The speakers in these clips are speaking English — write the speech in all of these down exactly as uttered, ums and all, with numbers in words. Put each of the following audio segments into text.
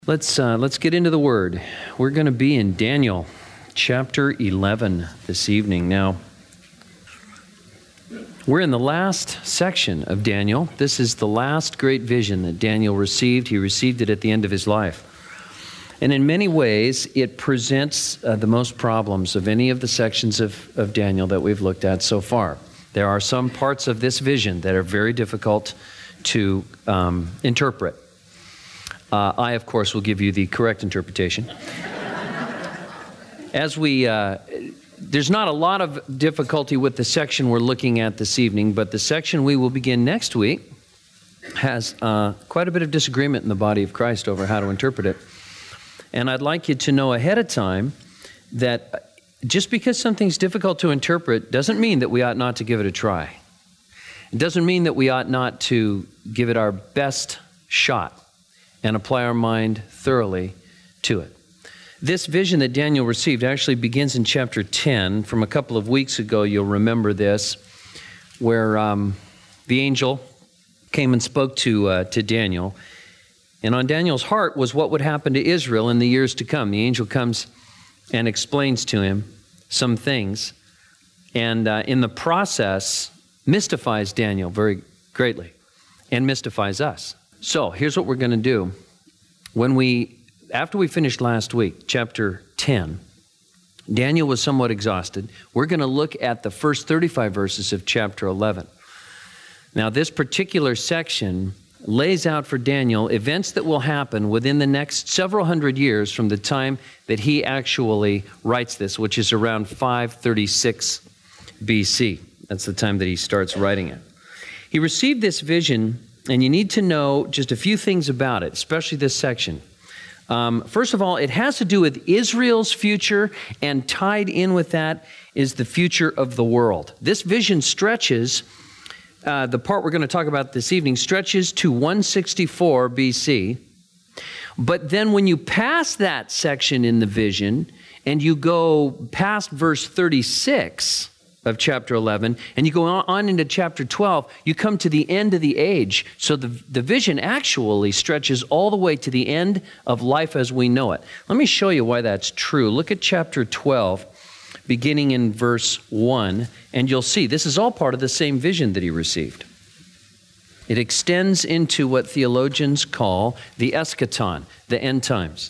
Let's uh, let's get into the Word. We're going to be in Daniel chapter eleven this evening. Now, we're in the last section of Daniel. This is the last great vision that Daniel received. He received it at the end of his life. And in many ways, it presents uh, the most problems of any of the sections of, of Daniel that we've looked at so far. There are some parts of this vision that are very difficult to um, interpret. Uh, I, of course, will give you the correct interpretation. As we, uh, there's not a lot of difficulty with the section we're looking at this evening, but the section we will begin next week has uh, quite a bit of disagreement in the body of Christ over how to interpret it. And I'd like you to know ahead of time that just because something's difficult to interpret doesn't mean that we ought not to give it a try. It doesn't mean that we ought not to give it our best shot and apply our mind thoroughly to it. This vision that Daniel received actually begins in chapter ten. From a couple of weeks ago, you'll remember this, where um, the angel came and spoke to uh, to Daniel. And on Daniel's heart was what would happen to Israel in the years to come. The angel comes and explains to him some things, and uh, in the process, mystifies Daniel very greatly, and mystifies us. So here's what we're going to do. When we, after we finished last week, chapter ten, Daniel was somewhat exhausted. We're going to look at the first thirty-five verses of chapter eleven. Now, this particular section lays out for Daniel events that will happen within the next several hundred years from the time that he actually writes this, which is around five thirty-six B C. That's the time that he starts writing it. He received this vision, and you need to know just a few things about it, especially this section. Um, first of all, it has to do with Israel's future, and tied in with that is the future of the world. This vision stretches, uh, the part we're going to talk about this evening, stretches to one sixty-four B C. But then when you pass that section in the vision, and you go past verse thirty-six, of chapter eleven, and you go on into chapter twelve, you come to the end of the age. So the, the vision actually stretches all the way to the end of life as we know it. Let me show you why that's true. Look at chapter twelve, beginning in verse one, and you'll see this is all part of the same vision that he received. It extends into what theologians call the eschaton, the end times.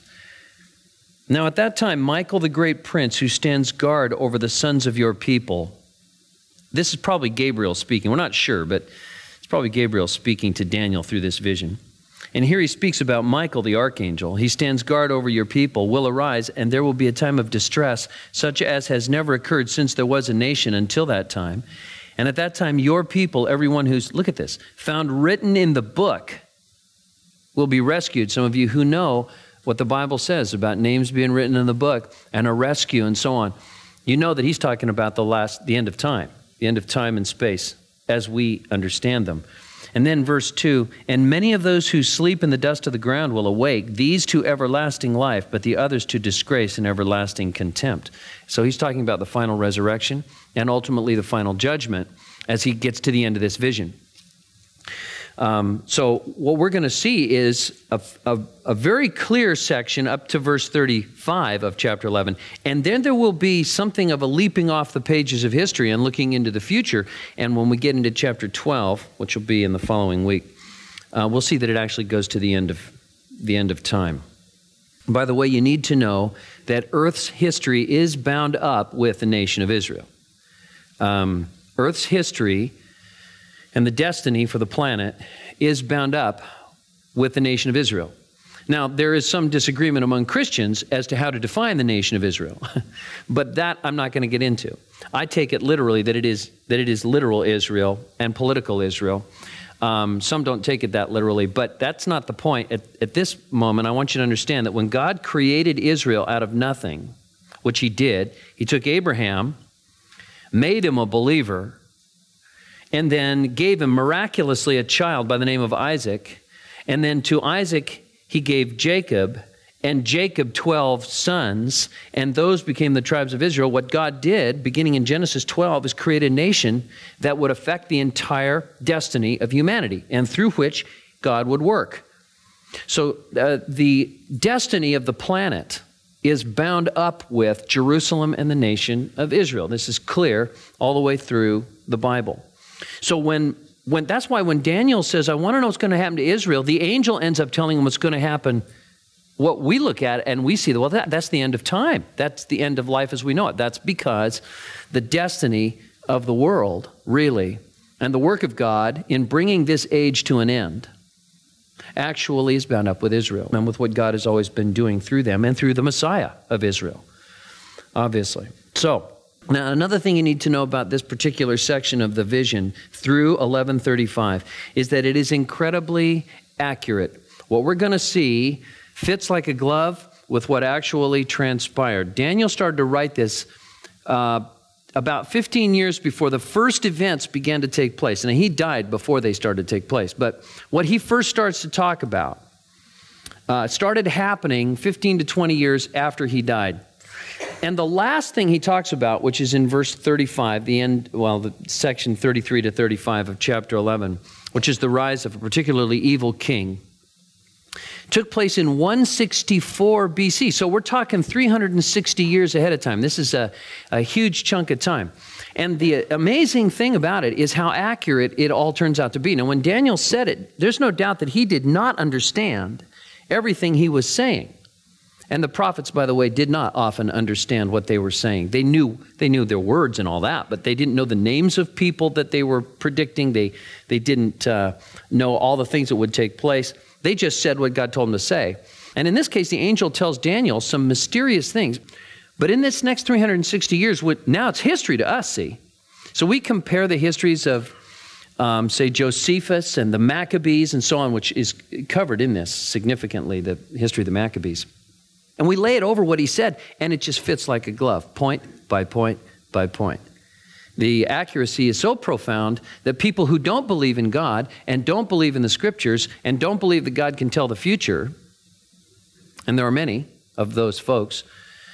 Now at that time, Michael the great prince, who stands guard over the sons of your people. This is probably Gabriel speaking. We're not sure, but it's probably Gabriel speaking to Daniel through this vision. And here he speaks about Michael the archangel. He stands guard over your people, will arise, and there will be a time of distress, such as has never occurred since there was a nation until that time. And at that time, your people, everyone who's, look at this, found written in the book will be rescued. Some of you who know what the Bible says about names being written in the book and a rescue and so on, you know that he's talking about the last, the end of time, the end of time and space as we understand them. And then verse two, and many of those who sleep in the dust of the ground will awake, these to everlasting life, but the others to disgrace and everlasting contempt. So he's talking about the final resurrection and ultimately the final judgment as he gets to the end of this vision. Um, so what we're going to see is a, a, a very clear section up to verse thirty-five of chapter eleven. And then there will be something of a leaping off the pages of history and looking into the future. And when we get into chapter twelve, which will be in the following week, uh, we'll see that it actually goes to the end of the end of time. By the way, you need to know that Earth's history is bound up with the nation of Israel. Um, Earth's history and the destiny for the planet is bound up with the nation of Israel. Now, there is some disagreement among Christians as to how to define the nation of Israel, but that I'm not going to get into. I take it literally that it is that it is literal Israel and political Israel. Um, some don't take it that literally, but that's not the point. At, at this moment, I want you to understand that when God created Israel out of nothing, which he did, he took Abraham, made him a believer, and then gave him miraculously a child by the name of Isaac. And then to Isaac, he gave Jacob, and Jacob twelve sons, and those became the tribes of Israel. What God did, beginning in Genesis twelve, is create a nation that would affect the entire destiny of humanity, and through which God would work. So uh, the destiny of the planet is bound up with Jerusalem and the nation of Israel. This is clear all the way through the Bible. So when, when that's why when Daniel says, I want to know what's going to happen to Israel, the angel ends up telling him what's going to happen. What we look at and we see, well, that, that's the end of time. That's the end of life as we know it. That's because the destiny of the world, really, and the work of God in bringing this age to an end actually is bound up with Israel and with what God has always been doing through them and through the Messiah of Israel, obviously. So, now another thing you need to know about this particular section of the vision through eleven thirty-five is that it is incredibly accurate. What we're going to see fits like a glove with what actually transpired. Daniel started to write this uh, about fifteen years before the first events began to take place. And he died before they started to take place. But what he first starts to talk about uh, started happening fifteen to twenty years after he died. And the last thing he talks about, which is in verse thirty-five, the end, well, the section thirty-three to thirty-five of chapter eleven, which is the rise of a particularly evil king, took place in one sixty-four B C. So we're talking three hundred sixty years ahead of time. This is a, a huge chunk of time. And the amazing thing about it is how accurate it all turns out to be. Now, when Daniel said it, there's no doubt that he did not understand everything he was saying. And the prophets, by the way, did not often understand what they were saying. They knew they knew their words and all that, but they didn't know the names of people that they were predicting. They, they didn't uh, know all the things that would take place. They just said what God told them to say. And in this case, the angel tells Daniel some mysterious things. But in this next three hundred sixty years, what, now it's history to us, see. So we compare the histories of, um, say, Josephus and the Maccabees and so on, which is covered in this significantly, the history of the Maccabees. And we lay it over what he said, and it just fits like a glove, point by point by point. The accuracy is so profound that people who don't believe in God and don't believe in the scriptures and don't believe that God can tell the future, and there are many of those folks,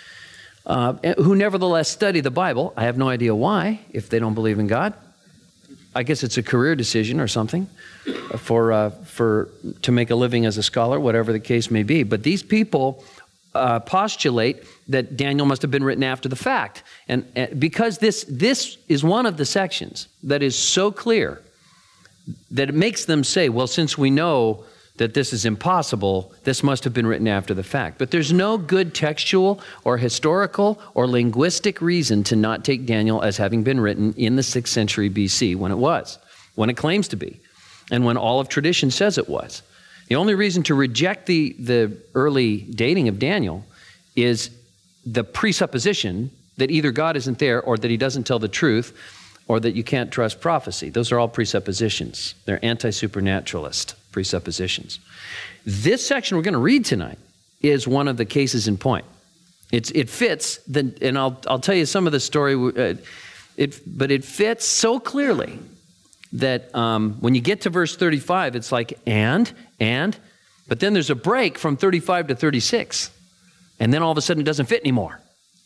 uh, who nevertheless study the Bible. I have no idea why, if they don't believe in God. I guess it's a career decision or something for, uh, for to make a living as a scholar, whatever the case may be. But these people Uh, postulate that Daniel must have been written after the fact. And, and because this, this is one of the sections that is so clear that it makes them say, well, since we know that this is impossible, this must have been written after the fact. But there's no good textual or historical or linguistic reason to not take Daniel as having been written in the sixth century B C when it was, when it claims to be, and when all of tradition says it was. The only reason to reject the, the early dating of Daniel is the presupposition that either God isn't there or that he doesn't tell the truth or that you can't trust prophecy. Those are all presuppositions. They're anti-supernaturalist presuppositions. This section we're going to read tonight is one of the cases in point. It's, it fits, the, and I'll, I'll tell you some of the story, uh, it, but it fits so clearly that um, when you get to verse thirty-five, it's like, and, and, but then there's a break from thirty-five to thirty-six. And then all of a sudden it doesn't fit anymore.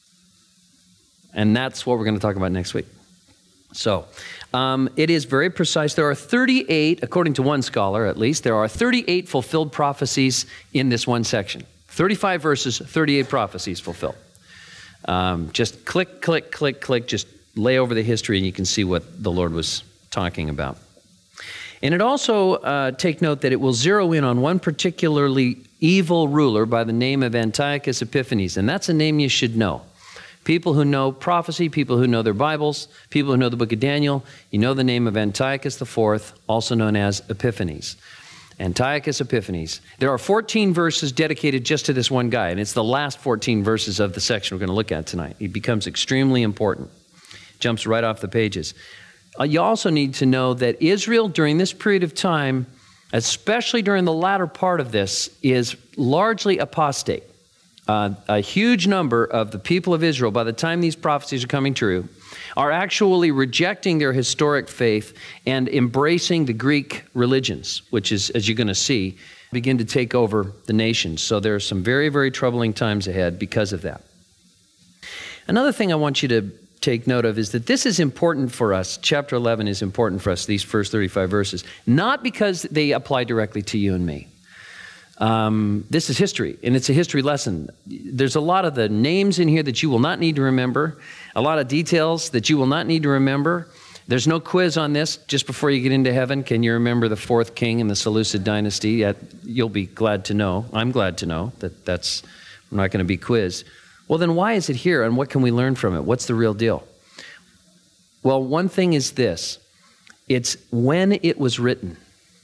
And that's what we're going to talk about next week. So um, it is very precise. There are thirty-eight, according to one scholar at least, there are thirty-eight fulfilled prophecies in this one section. thirty-five verses, thirty-eight prophecies fulfilled. Um, just click, click, click, click, just lay over the history and you can see what the Lord was talking about. And it also, uh, take note that it will zero in on one particularly evil ruler by the name of Antiochus Epiphanes, and that's a name you should know. People who know prophecy, people who know their Bibles, people who know the book of Daniel, you know the name of Antiochus the Fourth, also known as Epiphanes. Antiochus Epiphanes. There are fourteen verses dedicated just to this one guy, and it's the last fourteen verses of the section we're going to look at tonight. He becomes extremely important. Jumps right off the pages. Uh, you also need to know that Israel during this period of time, especially during the latter part of this, is largely apostate. Uh, a huge number of the people of Israel, by the time these prophecies are coming true, are actually rejecting their historic faith and embracing the Greek religions, which is, as you're going to see, begin to take over the nations. So there are some very, very troubling times ahead because of that. Another thing I want you to take note of is that this is important for us. Chapter eleven is important for us, these first thirty-five verses, not because they apply directly to you and me. Um, this is history, and it's a history lesson. There's a lot of the names in here that you will not need to remember, a lot of details that you will not need to remember. There's no quiz on this. Just before you get into heaven, can you remember the fourth king in the Seleucid dynasty? You'll be glad to know. I'm glad to know that that's I'm not going to be quizzed. Well, then why is it here, and what can we learn from it? What's the real deal? Well, one thing is this. It's when it was written.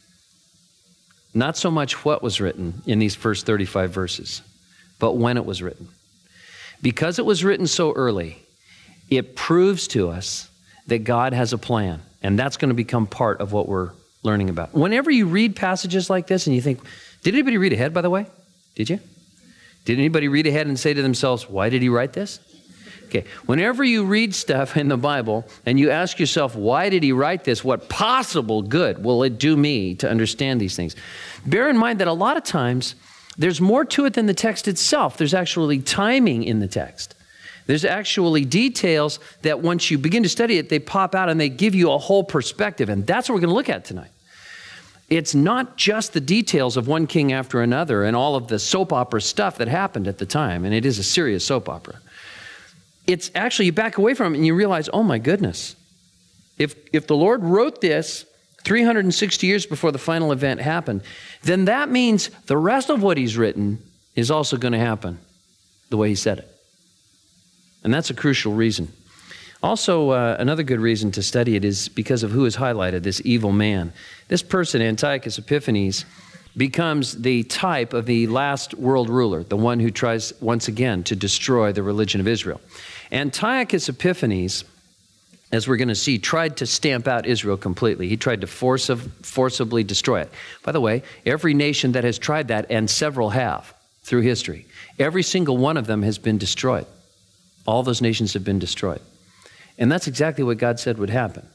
Not so much what was written in these first thirty-five verses, but when it was written. Because it was written so early, it proves to us that God has a plan, and that's going to become part of what we're learning about. Whenever you read passages like this and you think, did anybody read ahead, by the way? Did you? Did anybody read ahead and say to themselves, why did he write this? Okay, whenever you read stuff in the Bible and you ask yourself, why did he write this? What possible good will it do me to understand these things? Bear in mind that a lot of times there's more to it than the text itself. There's actually timing in the text. There's actually details that once you begin to study it, they pop out and they give you a whole perspective. And that's what we're going to look at tonight. It's not just the details of one king after another and all of the soap opera stuff that happened at the time. And it is a serious soap opera. It's actually, you back away from it and you realize, oh my goodness, if if the Lord wrote this three hundred sixty years before the final event happened, then that means the rest of what he's written is also going to happen the way he said it. And that's a crucial reason. Also, uh, another good reason to study it is because of who is highlighted, this evil man. This person, Antiochus Epiphanes, becomes the type of the last world ruler, the one who tries once again to destroy the religion of Israel. Antiochus Epiphanes, as we're going to see, tried to stamp out Israel completely. He tried to force, forcibly destroy it. By the way, every nation that has tried that, and several have through history, every single one of them has been destroyed. All those nations have been destroyed. And that's exactly what God said would happen.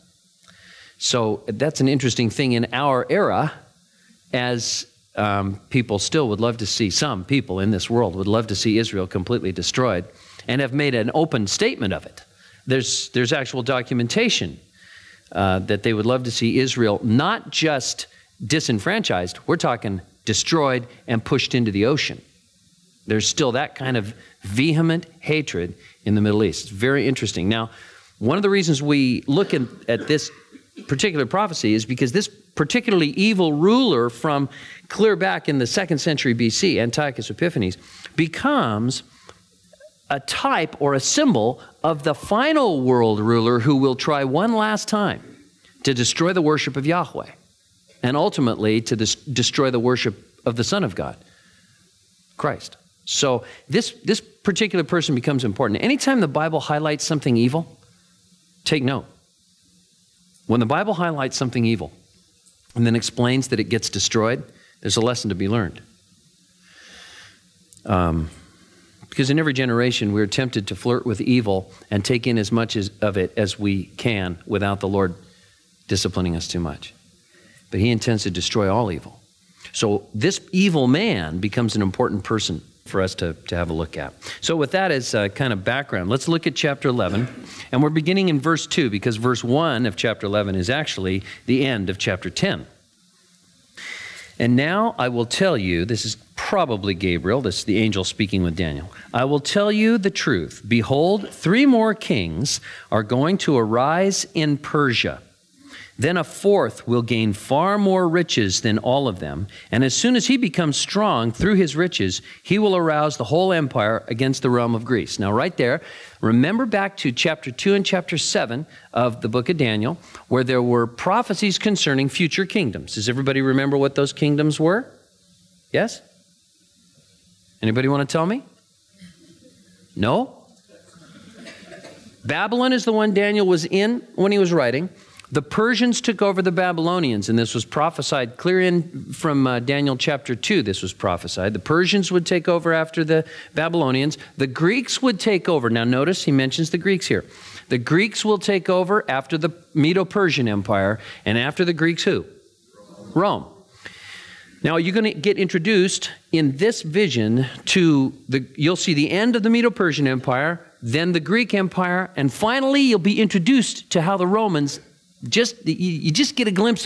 So that's an interesting thing in our era, as um, people still would love to see, some people in this world would love to see Israel completely destroyed and have made an open statement of it. There's, there's actual documentation uh, that they would love to see Israel not just disenfranchised, we're talking destroyed and pushed into the ocean. There's still that kind of vehement hatred in the Middle East. It's very interesting. Now, one of the reasons we look in, at this particular prophecy is because this particularly evil ruler from clear back in the second century B C, Antiochus Epiphanes, becomes a type or a symbol of the final world ruler who will try one last time to destroy the worship of Yahweh and ultimately to des- destroy the worship of the Son of God, Christ. So this, this particular person becomes important. Anytime the Bible highlights something evil, take note. When the Bible highlights something evil and then explains that it gets destroyed, there's a lesson to be learned. Um, because in every generation, we're tempted to flirt with evil and take in as much as, of it as we can without the Lord disciplining us too much. But he intends to destroy all evil. So this evil man becomes an important person for us to, to have a look at. So with that as a kind of background, let's look at chapter eleven. And we're beginning in verse two because verse one of chapter eleven is actually the end of chapter ten. And now I will tell you, this is probably Gabriel, this is the angel speaking with Daniel. I will tell you the truth. Behold, three more kings are going to arise in Persia. Then a fourth will gain far more riches than all of them. And as soon as he becomes strong through his riches, he will arouse the whole empire against the realm of Greece. Now, right there, remember back to chapter two and chapter seven of the book of Daniel, where there were prophecies concerning future kingdoms. Does everybody remember what those kingdoms were? Yes? Anybody want to tell me? No? Babylon is the one Daniel was in when he was writing. The Persians took over the Babylonians, and this was prophesied clear in from uh, Daniel chapter two. This was prophesied. The Persians would take over after the Babylonians. The Greeks would take over. Now notice he mentions the Greeks here. The Greeks will take over after the Medo-Persian Empire, and after the Greeks who? Rome. Now you're going to get introduced in this vision to the, you'll see the end of the Medo-Persian Empire, then the Greek Empire, and finally you'll be introduced to how the Romans Just you just get a glimpse of them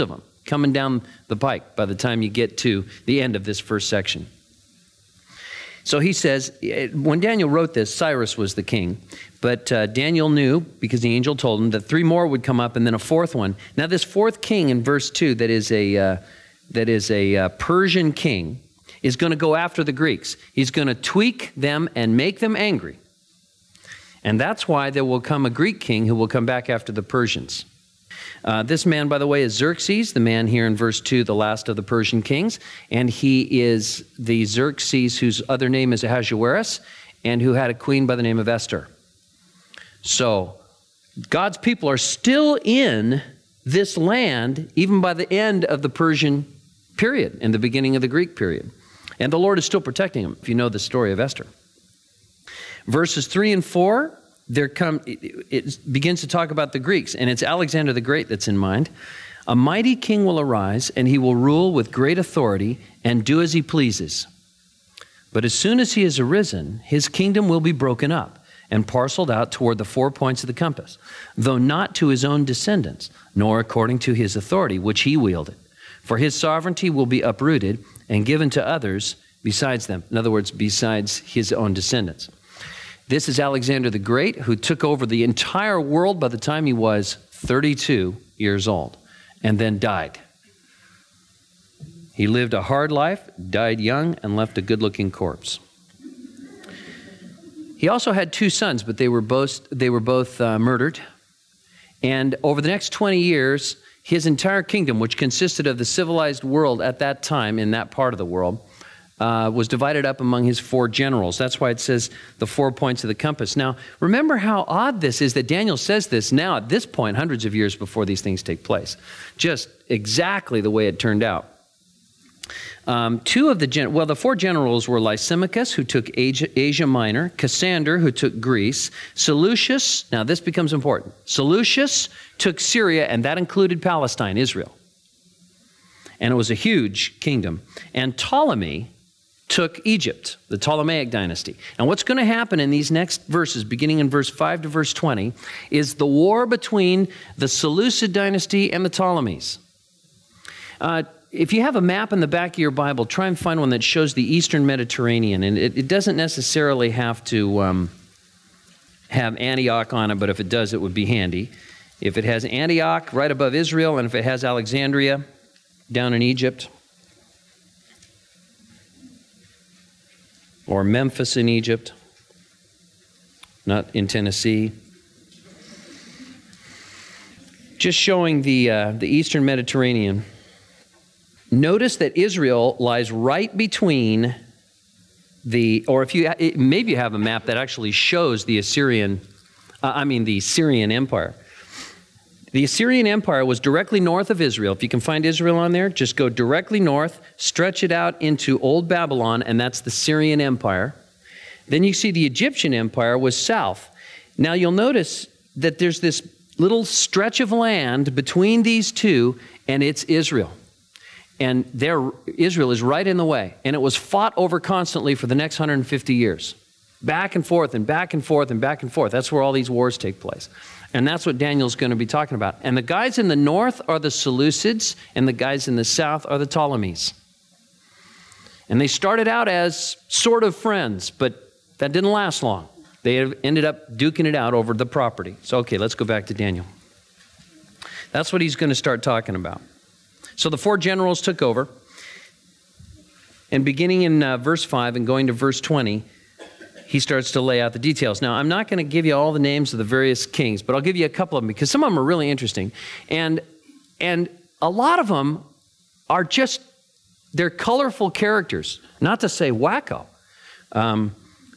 coming down the pike by the time you get to the end of this first section. So he says, when Daniel wrote this, Cyrus was the king, but uh, Daniel knew, because the angel told him, that three more would come up and then a fourth one. Now this fourth king in verse two, that is a, uh, that is a uh, Persian king, is going to go after the Greeks. He's going to tweak them and make them angry. And that's why there will come a Greek king who will come back after the Persians. Uh, this man, by the way, is Xerxes, the man here in verse two, the last of the Persian kings. And he is the Xerxes whose other name is Ahasuerus, and who had a queen by the name of Esther. So God's people are still in this land, even by the end of the Persian period and the beginning of the Greek period. And the Lord is still protecting them, if you know the story of Esther. Verses three and four, there come, it, it begins to talk about the Greeks, and it's Alexander the Great that's in mind. A mighty king will arise, and he will rule with great authority and do as he pleases. But as soon as he has arisen, his kingdom will be broken up and parceled out toward the four points of the compass, though not to his own descendants, nor according to his authority, which he wielded. For his sovereignty will be uprooted and given to others besides them. In other words, besides his own descendants. This is Alexander the Great, who took over the entire world by the time he was thirty-two years old, and then died. He lived a hard life, died young, and left a good-looking corpse. He also had two sons, but they were both, they were both uh, murdered. And over the next twenty years, his entire kingdom, which consisted of the civilized world at that time in that part of the world, uh, was divided up among his four generals. That's why it says the four points of the compass. Now, remember how odd this is that Daniel says this now at this point, hundreds of years before these things take place. Just exactly the way it turned out. Um, two of the, gen- well, the four generals were Lysimachus, who took Asia, Asia Minor, Cassander, who took Greece, Seleucus, now this becomes important, Seleucus took Syria, and that included Palestine, Israel. And it was a huge kingdom. And Ptolemy took Egypt, the Ptolemaic dynasty. And what's going to happen in these next verses, beginning in verse five to verse twenty, is the war between the Seleucid dynasty and the Ptolemies. Uh, If you have a map in the back of your Bible, try and find one that shows the Eastern Mediterranean. And it, it doesn't necessarily have to um, have Antioch on it, but if it does, it would be handy. If it has Antioch right above Israel, and if it has Alexandria down in Egypt, or Memphis in Egypt, not in Tennessee, just showing the uh, the Eastern Mediterranean. Notice that Israel lies right between the, or if you, maybe you have a map that actually shows the Assyrian, uh, I mean the Syrian Empire. The Assyrian Empire was directly north of Israel. If you can find Israel on there, just go directly north, stretch it out into Old Babylon, and that's the Syrian Empire. Then you see the Egyptian Empire was south. Now you'll notice that there's this little stretch of land between these two, and it's Israel. And there, Israel is right in the way. And it was fought over constantly for the next one hundred fifty years. Back and forth and back and forth and back and forth. That's where all these wars take place. And that's what Daniel's going to be talking about. And the guys in the north are the Seleucids, and the guys in the south are the Ptolemies. And they started out as sort of friends, but that didn't last long. They ended up duking it out over the property. So, okay, let's go back to Daniel. That's what he's going to start talking about. So the four generals took over, and beginning in uh, verse five and going to verse twenty, he starts to lay out the details. Now, I'm not going to give you all the names of the various kings, but I'll give you a couple of them because some of them are really interesting. And, and a lot of them are just, they're colorful characters, not to say wacko. Um,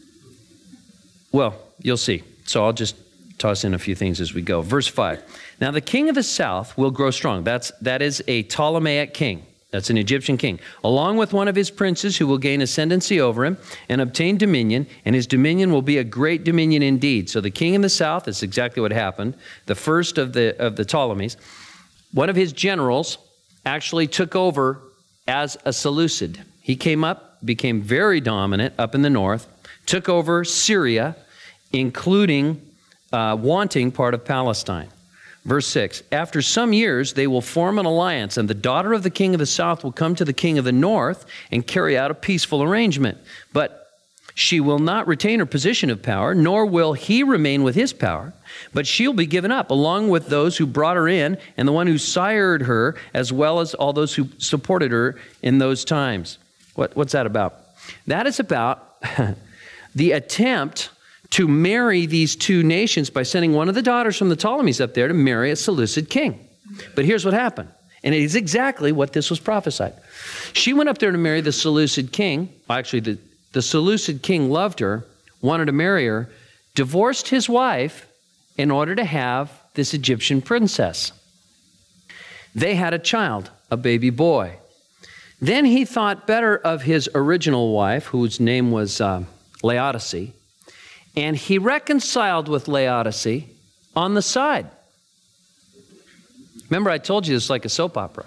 well, you'll see. So I'll just toss in a few things as we go. Verse five. Now the king of the south will grow strong. That's, that is a Ptolemaic king. That's an Egyptian king. Along with one of his princes who will gain ascendancy over him and obtain dominion, and his dominion will be a great dominion indeed. So the king in the south, that's exactly what happened. The first of the, of the Ptolemies, one of his generals actually took over as a Seleucid. He came up, became very dominant up in the north, took over Syria, including uh, wanting part of Palestine. Verse six, after some years, they will form an alliance, and the daughter of the king of the south will come to the king of the north and carry out a peaceful arrangement. But she will not retain her position of power, nor will he remain with his power, but she'll be given up, along with those who brought her in and the one who sired her, as well as all those who supported her in those times. What, what's that about? That is about the attempt to marry these two nations by sending one of the daughters from the Ptolemies up there to marry a Seleucid king. But here's what happened, and it is exactly what this was prophesied. She went up there to marry the Seleucid king. Actually, the, the Seleucid king loved her, wanted to marry her, divorced his wife in order to have this Egyptian princess. They had a child, a baby boy. Then he thought better of his original wife, whose name was uh, Laodice, and he reconciled with Laodice on the side. Remember, I told you this is like a soap opera.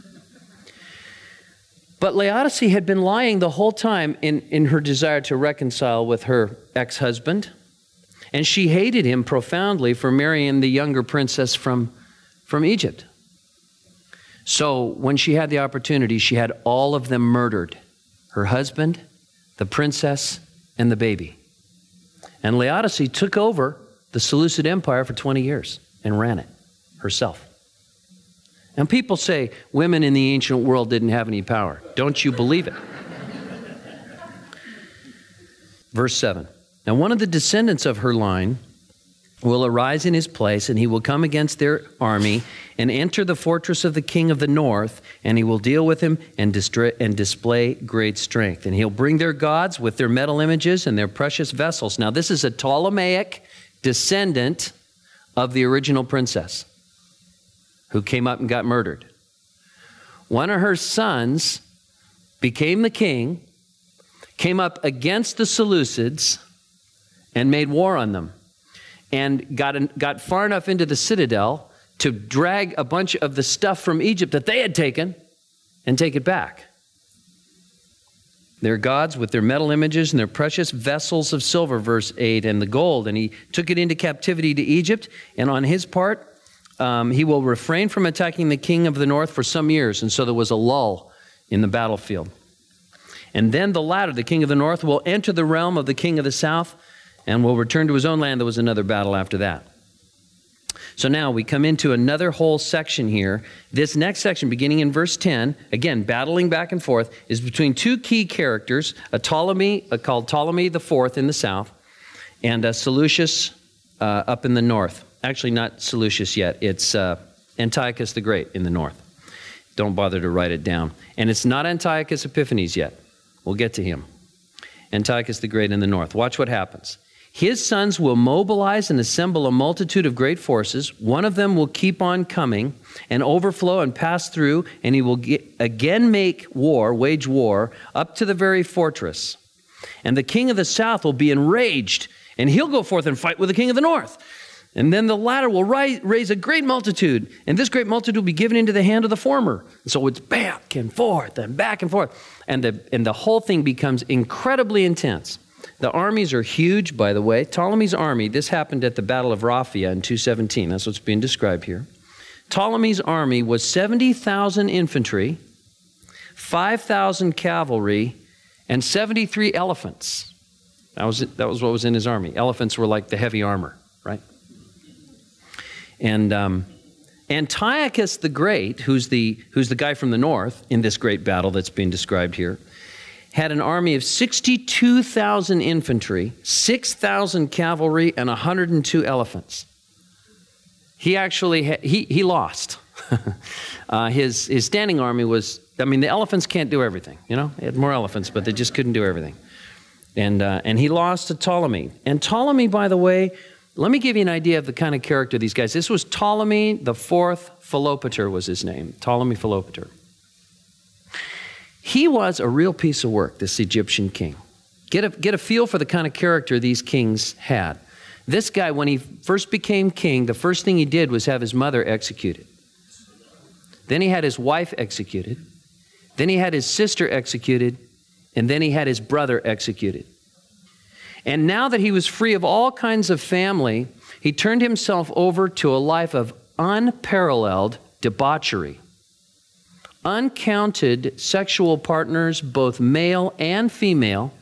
But Laodice had been lying the whole time in, in her desire to reconcile with her ex-husband, and she hated him profoundly for marrying the younger princess from, from Egypt. So when she had the opportunity, she had all of them murdered. Her husband, the princess, and the baby. And Laodice took over the Seleucid Empire for twenty years and ran it herself. And people say women in the ancient world didn't have any power. Don't you believe it? Verse seven. Now one of the descendants of her line will arise in his place, and he will come against their army and enter the fortress of the king of the north, and he will deal with him and, distra- and display great strength. And he'll bring their gods with their metal images and their precious vessels. Now this is a Ptolemaic descendant of the original princess who came up and got murdered. One of her sons became the king, came up against the Seleucids, and made war on them, and got, in, got far enough into the citadel to drag a bunch of the stuff from Egypt that they had taken and take it back. Their gods with their metal images and their precious vessels of silver, verse eight, and the gold. And he took it into captivity to Egypt, and on his part, um, he will refrain from attacking the king of the north for some years. And so there was a lull in the battlefield. And then the latter, the king of the north, will enter the realm of the king of the south and will return to his own land. There was another battle after that. So now we come into another whole section here. This next section, beginning in verse ten, again, battling back and forth, is between two key characters, a Ptolemy, a called Ptolemy the Fourth in the south, and a Seleucus uh, up in the north. Actually, not Seleucus yet. It's uh, Antiochus the Great in the north. Don't bother to write it down. And it's not Antiochus Epiphanes yet. We'll get to him. Antiochus the Great in the north. Watch what happens. His sons will mobilize and assemble a multitude of great forces. One of them will keep on coming and overflow and pass through, and he will get, again make war, wage war, up to the very fortress. And the king of the south will be enraged, and he'll go forth and fight with the king of the north. And then the latter will rise, raise a great multitude, and this great multitude will be given into the hand of the former. So it's back and forth and back and forth. And the, and the whole thing becomes incredibly intense. The armies are huge, by the way. Ptolemy's army, this happened at the Battle of Raphia in two seventeen. That's what's being described here. Ptolemy's army was seventy thousand infantry, five thousand cavalry, and seventy-three elephants. That was, it, that was what was in his army. Elephants were like the heavy armor, right? And um, Antiochus the Great, who's the, who's the guy from the north in this great battle that's being described here, had an army of sixty-two thousand infantry, six thousand cavalry, and one hundred two elephants. He actually, ha- he, he lost. uh, his, his standing army was, I mean, the elephants can't do everything, you know? They had more elephants, but they just couldn't do everything. And, uh, and he lost to Ptolemy. And Ptolemy, by the way, let me give you an idea of the kind of character of these guys. This was Ptolemy the Fourth Philopator was his name, Ptolemy Philopator. He was a real piece of work, this Egyptian king. Get a, get a feel for the kind of character these kings had. This guy, when he first became king, the first thing he did was have his mother executed. Then he had his wife executed. Then he had his sister executed. And then he had his brother executed. And now that he was free of all kinds of family, he turned himself over to a life of unparalleled debauchery. Uncounted sexual partners, both male and female,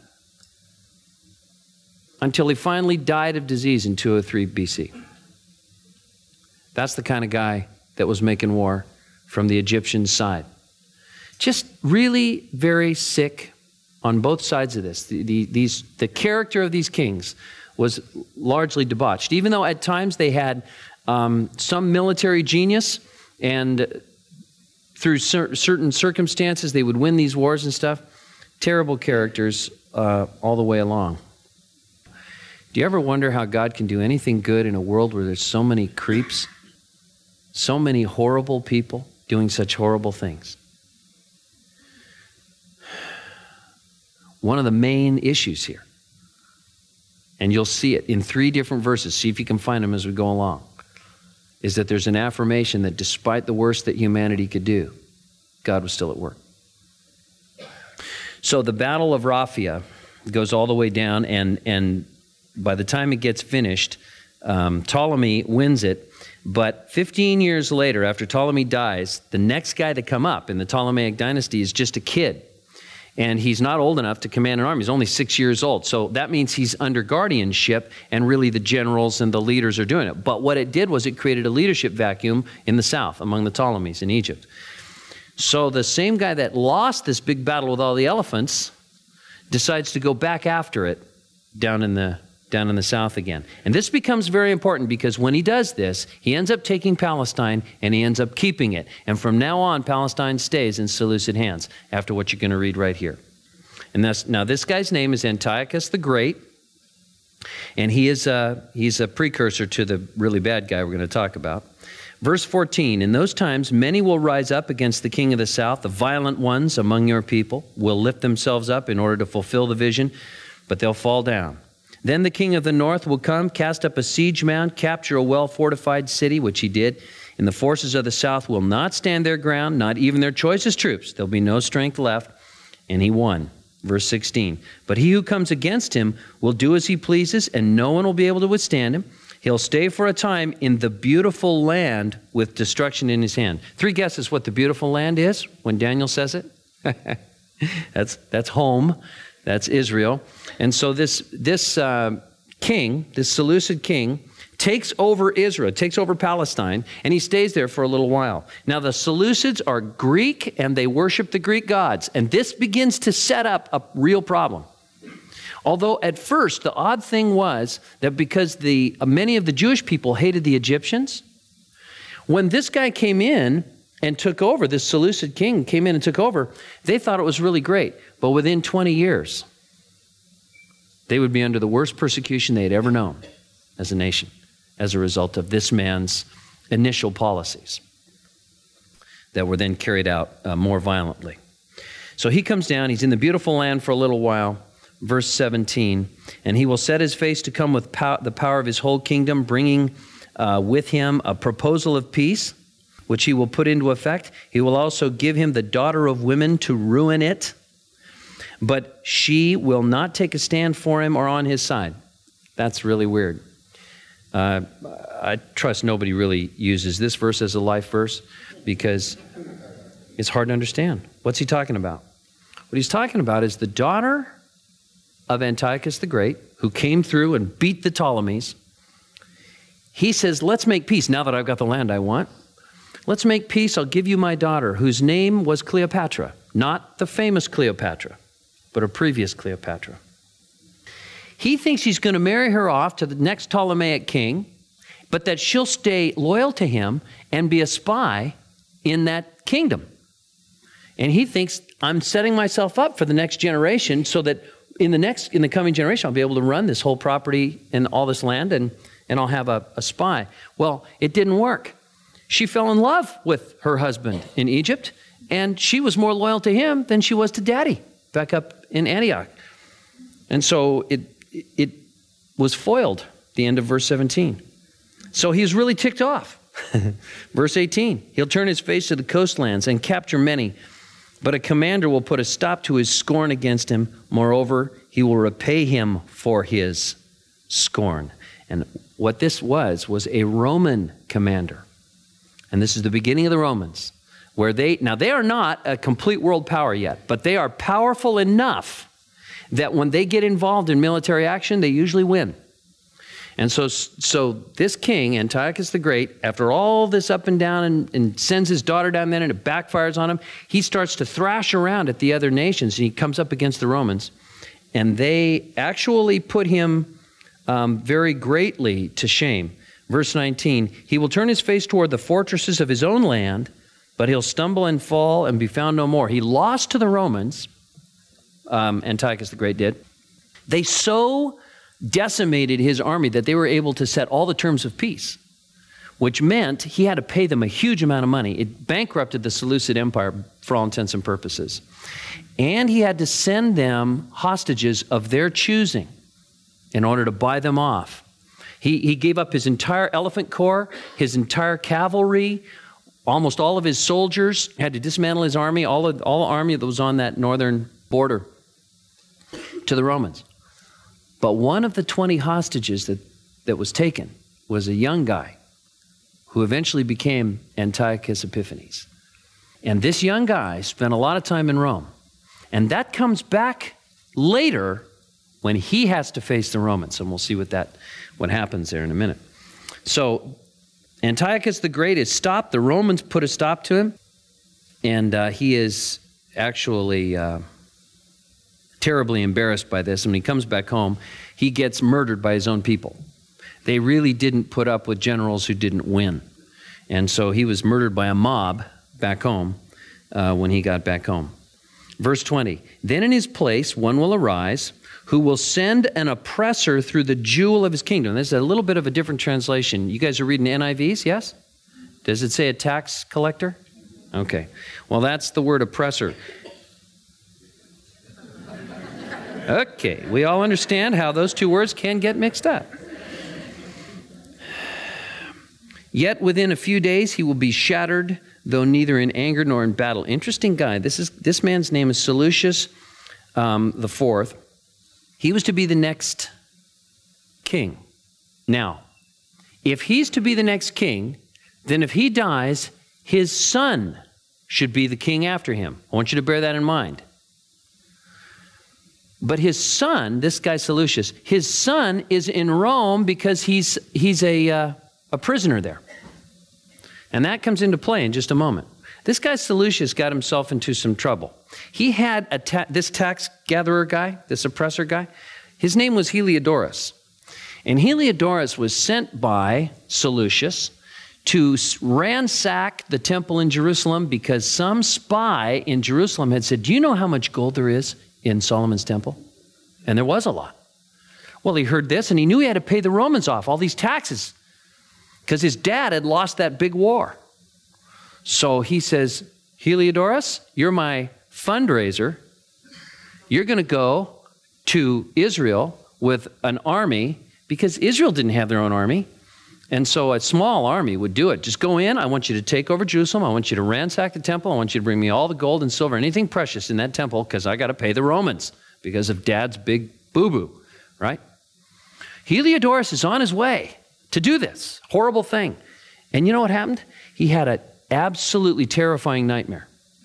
until he finally died of disease in two oh three B C. That's the kind of guy that was making war from the Egyptian side. Just really very sick on both sides of this. The, the, these, the character of these kings was largely debauched, even though at times they had um, some military genius, and through cer- certain circumstances they would win these wars and stuff. Terrible characters uh, all the way along. Do you ever wonder how God can do anything good in a world where there's so many creeps, so many horrible people doing such horrible things? One of the main issues here, and you'll see it in three different verses, see if you can find them as we go along, is that there's an affirmation that despite the worst that humanity could do, God was still at work. So the Battle of Raphia goes all the way down, and, and by the time it gets finished, um, Ptolemy wins it. But fifteen years later, after Ptolemy dies, the next guy to come up in the Ptolemaic dynasty is just a kid. And he's not old enough to command an army. He's only six years old. So that means he's under guardianship, and really the generals and the leaders are doing it. But what it did was it created a leadership vacuum in the south among the Ptolemies in Egypt. So the same guy that lost this big battle with all the elephants decides to go back after it down in the down in the south again. And this becomes very important because when he does this, he ends up taking Palestine and he ends up keeping it. And from now on, Palestine stays in Seleucid hands after what you're going to read right here. And that's, now this guy's name is Antiochus the Great, and he is a, he's a precursor to the really bad guy we're going to talk about. Verse fourteen, in those times many will rise up against the king of the south, the violent ones among your people will lift themselves up in order to fulfill the vision, but they'll fall down. Then the king of the north will come, cast up a siege mound, capture a well-fortified city, which he did. And the forces of the south will not stand their ground, not even their choicest troops. There'll be no strength left. And he won. Verse sixteen. But he who comes against him will do as he pleases, and no one will be able to withstand him. He'll stay for a time in the beautiful land with destruction in his hand. Three guesses what the beautiful land is when Daniel says it. that's, that's home. That's Israel. And so this, this uh, king, this Seleucid king, takes over Israel, takes over Palestine, and he stays there for a little while. Now the Seleucids are Greek, and they worship the Greek gods. And this begins to set up a real problem. Although at first, the odd thing was that because the uh, many of the Jewish people hated the Egyptians, when this guy came in and took over, this Seleucid king came in and took over, they thought it was really great. But within twenty years, they would be under the worst persecution they had ever known as a nation as a result of this man's initial policies that were then carried out uh, more violently. So he comes down, he's in the beautiful land for a little while, verse seventeen, and he will set his face to come with pow- the power of his whole kingdom, bringing uh, with him a proposal of peace, which he will put into effect. He will also give him the daughter of women to ruin it, but she will not take a stand for him or on his side. That's really weird. Uh, I trust nobody really uses this verse as a life verse because it's hard to understand. What's he talking about? What he's talking about is the daughter of Antiochus the Great, who came through and beat the Ptolemies. He says, let's make peace now that I've got the land I want. Let's make peace. I'll give you my daughter, whose name was Cleopatra, not the famous Cleopatra, but a previous Cleopatra. He thinks he's going to marry her off to the next Ptolemaic king, but that she'll stay loyal to him and be a spy in that kingdom. And he thinks, I'm setting myself up for the next generation so that in the next, in the coming generation, I'll be able to run this whole property and all this land, and, and I'll have a, a spy. Well, it didn't work. She fell in love with her husband in Egypt, and she was more loyal to him than she was to daddy back up in Antioch. And so it it was foiled, the end of verse seventeen. So he's really ticked off. Verse eighteen, he'll turn his face to the coastlands and capture many, but a commander will put a stop to his scorn against him. Moreover, he will repay him for his scorn. And what this was, was a Roman commander And this is the beginning of the Romans, where they, now they are not a complete world power yet, but they are powerful enough that when they get involved in military action, they usually win. And so, so this king, Antiochus the Great, after all this up and down and, and sends his daughter down there and it backfires on him, he starts to thrash around at the other nations and he comes up against the Romans. And they actually put him um, very greatly to shame. Verse nineteen, he will turn his face toward the fortresses of his own land, but he'll stumble and fall and be found no more. He lost to the Romans, um, Antiochus the Great did. They so decimated his army that they were able to set all the terms of peace, which meant he had to pay them a huge amount of money. It bankrupted the Seleucid Empire for all intents and purposes. And he had to send them hostages of their choosing in order to buy them off. He, he gave up his entire elephant corps, his entire cavalry, almost all of his soldiers, had to dismantle his army, all of, all the army that was on that northern border to the Romans. But one of the twenty hostages that, that was taken was a young guy who eventually became Antiochus Epiphanes. And this young guy spent a lot of time in Rome. And that comes back later when he has to face the Romans. And we'll see what that what happens there in a minute. So Antiochus the Great is stopped. The Romans put a stop to him. And uh, he is actually uh, terribly embarrassed by this. And when he comes back home, he gets murdered by his own people. They really didn't put up with generals who didn't win. And so he was murdered by a mob back home uh, when he got back home. Verse twenty, then in his place one will arise who will send an oppressor through the jewel of his kingdom. This is a little bit of a different translation. You guys are reading N I Vs, yes? Does it say a tax collector? Okay. Well, that's the word oppressor. Okay, we all understand how those two words can get mixed up. Yet within a few days he will be shattered, though neither in anger nor in battle. Interesting guy. This is this man's name is Seleucus um, the Fourth. He was to be the next king. Now, if he's to be the next king, then if he dies, his son should be the king after him. I want you to bear that in mind. But his son, this guy Seleucus, his son is in Rome because he's he's a uh, a prisoner there. And that comes into play in just a moment. This guy Seleucus got himself into some trouble. He had a ta- this tax gatherer guy, this oppressor guy. His name was Heliodorus. And Heliodorus was sent by Seleucus to ransack the temple in Jerusalem because some spy in Jerusalem had said, do you know how much gold there is in Solomon's temple? And there was a lot. Well, he heard this and he knew he had to pay the Romans off, all these taxes, because his dad had lost that big war. So he says, Heliodorus, you're my fundraiser. You're going to go to Israel with an army, because Israel didn't have their own army. And so a small army would do it. Just go in. I want you to take over Jerusalem. I want you to ransack the temple. I want you to bring me all the gold and silver, anything precious in that temple, because I got to pay the Romans because of dad's big boo-boo, right? Heliodorus is on his way to do this horrible thing. And you know what happened? He had an absolutely terrifying nightmare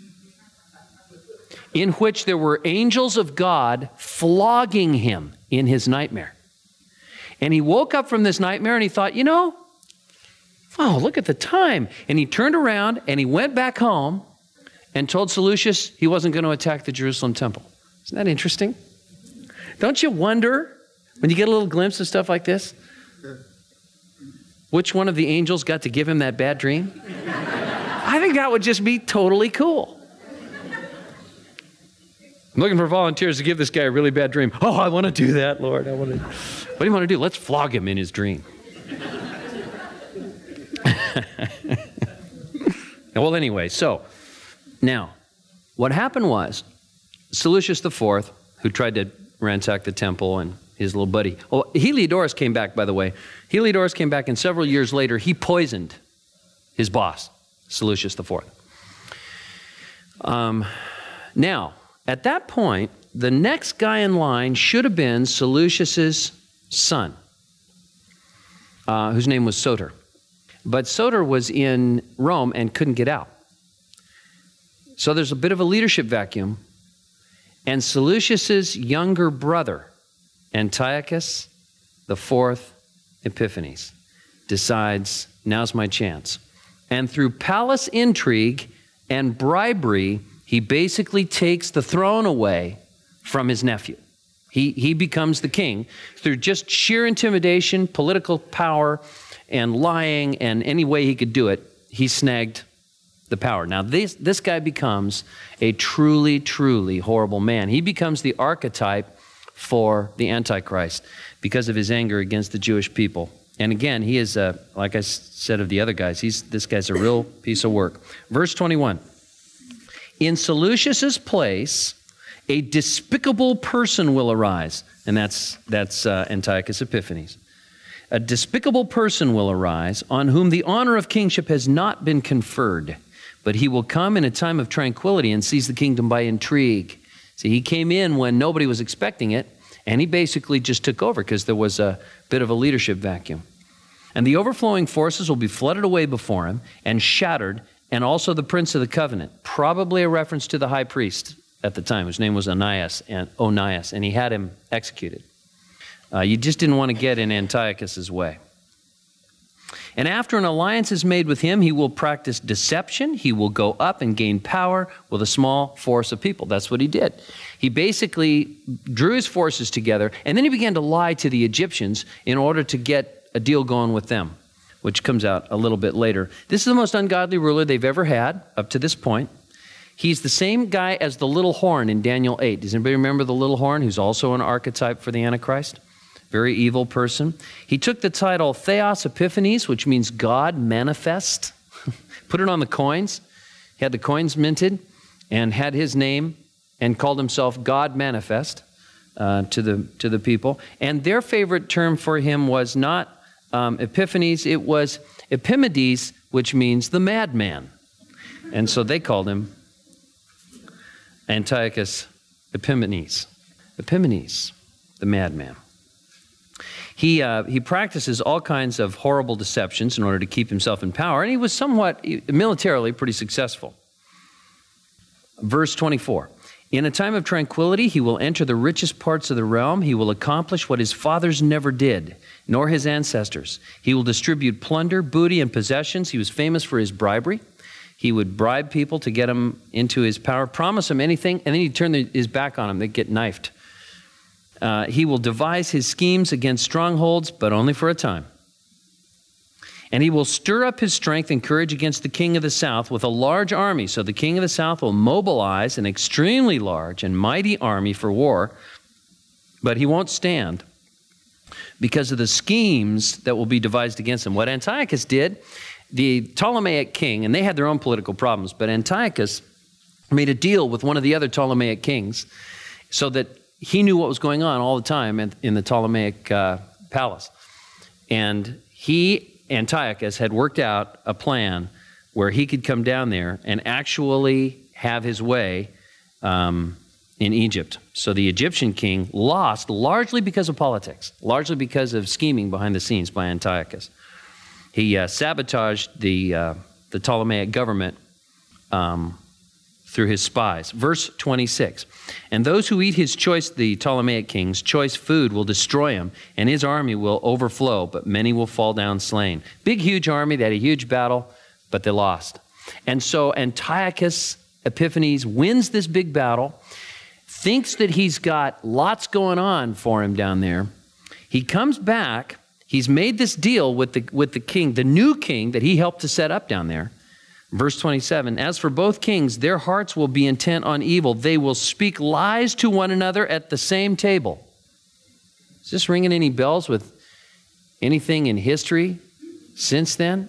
in which there were angels of God flogging him in his nightmare. And he woke up from this nightmare and he thought, you know, oh, look at the time. And he turned around and he went back home and told Seleucus he wasn't going to attack the Jerusalem temple. Isn't that interesting? Don't you wonder when you get a little glimpse of stuff like this, which one of the angels got to give him that bad dream? I think that would just be totally cool. I'm looking for volunteers to give this guy a really bad dream. Oh, I want to do that, Lord. I want to. What do you want to do? Let's flog him in his dream. Well, anyway, so now what happened was Seleucus the Fourth, who tried to ransack the temple, and his little buddy. Oh, Heliodorus came back, by the way. Heliodorus came back, and several years later, he poisoned his boss, Seleucus the Fourth. Um, now, at that point, the next guy in line should have been Seleucus's son, uh, whose name was Soter. But Soter was in Rome and couldn't get out. So there's a bit of a leadership vacuum. And Seleucus's younger brother, Antiochus the Fourth Epiphanes, decides, now's my chance. And through palace intrigue and bribery, he basically takes the throne away from his nephew. He, he becomes the king through just sheer intimidation, political power, and lying, and any way he could do it, he snagged the power. Now, this, this guy becomes a truly, truly horrible man. He becomes the archetype for the Antichrist because of his anger against the Jewish people. And again, he is, a, like I said of the other guys, he's this guy's a real piece of work. Verse twenty-one. In Seleucus's place, a despicable person will arise. And that's, that's uh, Antiochus Epiphanes. A despicable person will arise on whom the honor of kingship has not been conferred, but he will come in a time of tranquility and seize the kingdom by intrigue. See, he came in when nobody was expecting it, and he basically just took over because there was a bit of a leadership vacuum. And the overflowing forces will be flooded away before him and shattered, and also the prince of the covenant, probably a reference to the high priest at the time, whose name was Onias, and Onias, and he had him executed. Uh, you just didn't want to get in Antiochus's way. And after an alliance is made with him, he will practice deception. He will go up and gain power with a small force of people. That's what he did. He basically drew his forces together, and then he began to lie to the Egyptians in order to get a deal going with them, which comes out a little bit later. This is the most ungodly ruler they've ever had up to this point. He's the same guy as the little horn in Daniel eight. Does anybody remember the little horn, who's also an archetype for the Antichrist? Very evil person. He took the title Theos Epiphanes, which means God manifest. Put it on the coins. He had the coins minted and had his name and called himself God manifest uh, to the to the people. And their favorite term for him was not um, Epiphanes, it was Epimenides, which means the madman. And so they called him Antiochus Epimanes. Epimanes, the madman. He uh, he practices all kinds of horrible deceptions in order to keep himself in power, and he was somewhat militarily pretty successful. Verse twenty-four. In a time of tranquility, he will enter the richest parts of the realm. He will accomplish what his fathers never did, nor his ancestors. He will distribute plunder, booty, and possessions. He was famous for his bribery. He would bribe people to get them into his power, promise them anything, and then he'd turn the, his back on them. They'd get knifed. Uh, he will devise his schemes against strongholds, but only for a time. And he will stir up his strength and courage against the king of the south with a large army. So the king of the south will mobilize an extremely large and mighty army for war, but he won't stand because of the schemes that will be devised against him. What Antiochus did, the Ptolemaic king, and they had their own political problems, but Antiochus made a deal with one of the other Ptolemaic kings so that he knew what was going on all the time in, in the Ptolemaic uh, palace. And he, Antiochus, had worked out a plan where he could come down there and actually have his way um, in Egypt. So the Egyptian king lost largely because of politics, largely because of scheming behind the scenes by Antiochus. He uh, sabotaged the, uh, the Ptolemaic government um, through his spies. Verse twenty-six, and those who eat his choice, the Ptolemaic king's choice food will destroy him, and his army will overflow, but many will fall down slain. Big, huge army, they had a huge battle, but they lost. And so Antiochus Epiphanes wins this big battle, thinks that he's got lots going on for him down there. He comes back, he's made this deal with the, with the king, the new king that he helped to set up down there. Verse twenty-seven, as for both kings, their hearts will be intent on evil. They will speak lies to one another at the same table. Is this ringing any bells with anything in history since then?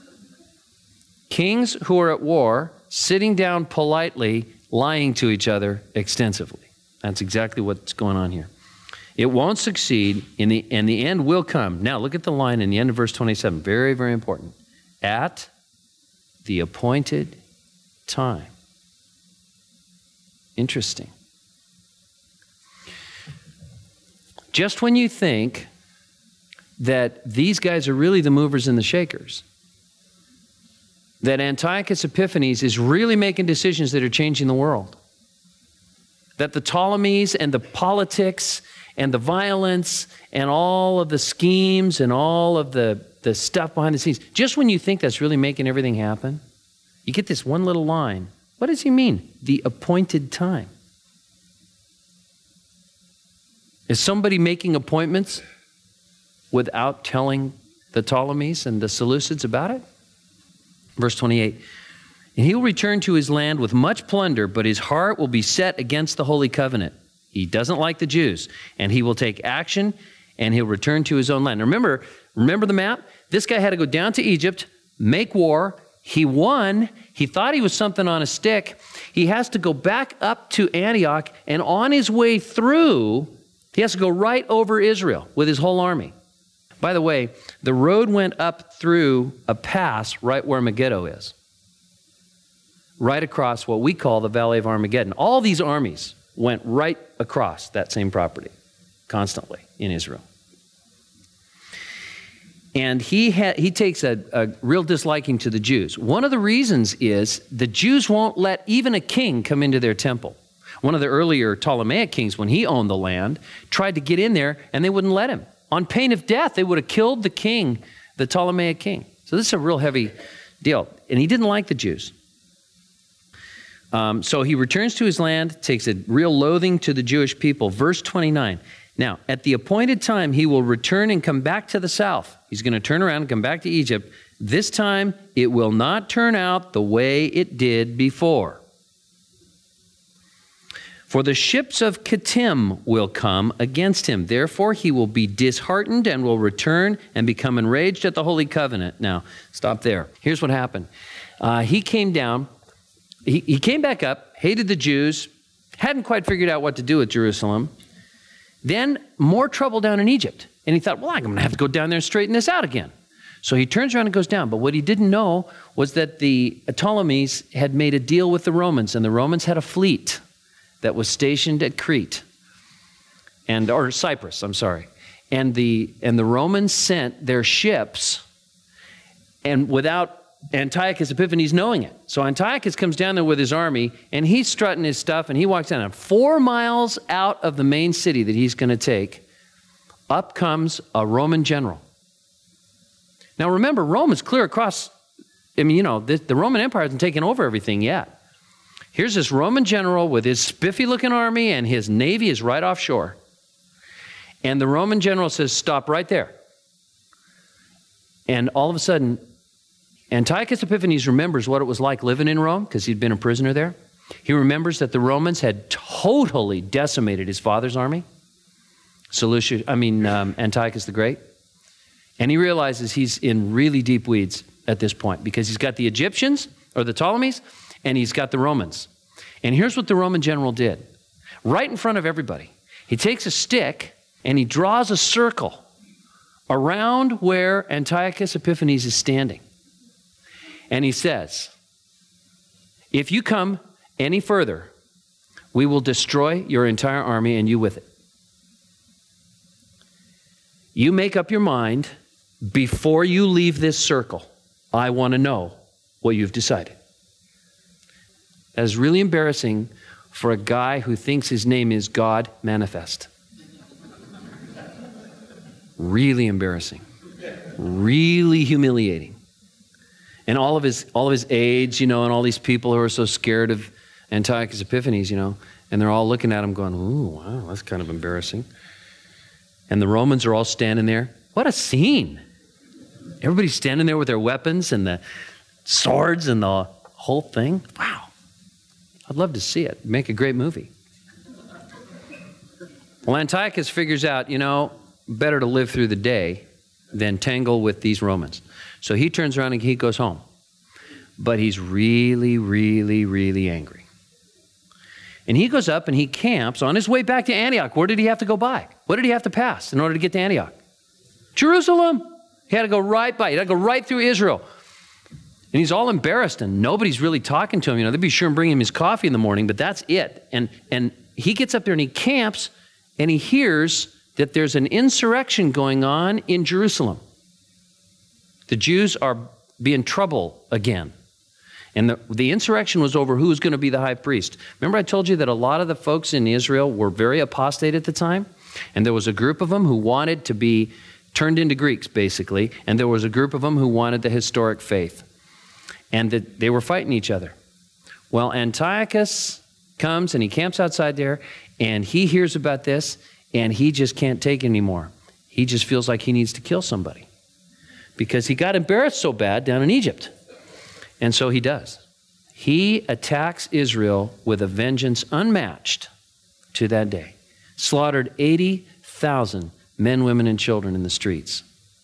Kings who are at war, sitting down politely, lying to each other extensively. That's exactly what's going on here. It won't succeed, in the, and the end will come. Now, look at the line in the end of verse twenty-seven. Very, very important. At the appointed time. Interesting. Just when you think that these guys are really the movers and the shakers, that Antiochus Epiphanes is really making decisions that are changing the world. That the Ptolemies and the politics and the violence and all of the schemes and all of the, the stuff behind the scenes, just when you think that's really making everything happen, you get this one little line. What does he mean? The appointed time. Is somebody making appointments without telling the Ptolemies and the Seleucids about it? Verse twenty-eight, and he will return to his land with much plunder, but his heart will be set against the Holy Covenant. He doesn't like the Jews, and he will take action, and he'll return to his own land. Now remember, remember the map? This guy had to go down to Egypt, make war. He won. He thought he was something on a stick. He has to go back up to Antioch, and on his way through, he has to go right over Israel with his whole army. By the way, the road went up through a pass right where Megiddo is, right across what we call the Valley of Armageddon. All these armies went right across that same property constantly in Israel. And he ha- he takes a, a real disliking to the Jews. One of the reasons is the Jews won't let even a king come into their temple. One of the earlier Ptolemaic kings, when he owned the land, tried to get in there and they wouldn't let him. On pain of death, they would have killed the king, the Ptolemaic king. So this is a real heavy deal. And he didn't like the Jews. Um, so he returns to his land, takes a real loathing to the Jewish people. Verse twenty-nine. Now, at the appointed time, he will return and come back to the south. He's going to turn around and come back to Egypt. This time, it will not turn out the way it did before. For the ships of Kittim will come against him. Therefore, he will be disheartened and will return and become enraged at the Holy Covenant. Now, stop there. Here's what happened. Uh, he came down. He, he came back up, hated the Jews, hadn't quite figured out what to do with Jerusalem. Then more trouble down in Egypt. And he thought, well, I'm going to have to go down there and straighten this out again. So he turns around and goes down. But what he didn't know was that the Ptolemies had made a deal with the Romans, and the Romans had a fleet that was stationed at Crete, and or Cyprus, I'm sorry. And the and the Romans sent their ships, and without Antiochus Epiphanes knowing it. So Antiochus comes down there with his army, and he's strutting his stuff, and he walks down. And four miles out of the main city that he's going to take, up comes a Roman general. Now remember, Rome is clear across, I mean, you know, the, the Roman Empire hasn't taken over everything yet. Here's this Roman general with his spiffy-looking army, and his navy is right offshore. And the Roman general says, stop right there. And all of a sudden, Antiochus Epiphanes remembers what it was like living in Rome, because he'd been a prisoner there. He remembers that the Romans had totally decimated his father's army, Seleucus, I mean um, Antiochus the Great. And he realizes he's in really deep weeds at this point, because he's got the Egyptians, or the Ptolemies, and he's got the Romans. And here's what the Roman general did. Right in front of everybody, he takes a stick and he draws a circle around where Antiochus Epiphanes is standing. And he says, if you come any further, we will destroy your entire army and you with it. You make up your mind before you leave this circle. I want to know what you've decided. That is really embarrassing for a guy who thinks his name is God Manifest. Really embarrassing. Really humiliating. And all of his all of his aides, you know, and all these people who are so scared of Antiochus Epiphanes, you know, and they're all looking at him going, ooh, wow, that's kind of embarrassing. And the Romans are all standing there. What a scene. Everybody's standing there with their weapons and the swords and the whole thing. Wow. I'd love to see it. Make a great movie. Well, Antiochus figures out, you know, better to live through the day than tangle with these Romans. So he turns around and he goes home. But he's really, really, really angry. And he goes up and he camps on his way back to Antioch. Where did he have to go by? What did he have to pass in order to get to Antioch? Jerusalem. He had to go right by. He had to go right through Israel. And he's all embarrassed, and nobody's really talking to him. You know, they'd be sure and bring him his coffee in the morning, but that's it. And and he gets up there and he camps, and he hears that there's an insurrection going on in Jerusalem. The Jews are being trouble again. And the, the insurrection was over who was going to be the high priest. Remember I told you that a lot of the folks in Israel were very apostate at the time? And there was a group of them who wanted to be turned into Greeks, basically. And there was a group of them who wanted the historic faith. And the, they were fighting each other. Well, Antiochus comes and he camps outside there, and he hears about this, and he just can't take it anymore. He just feels like he needs to kill somebody because he got embarrassed so bad down in Egypt. And so he does. He attacks Israel with a vengeance unmatched to that day. Slaughtered eighty thousand men, women, and children in the streets.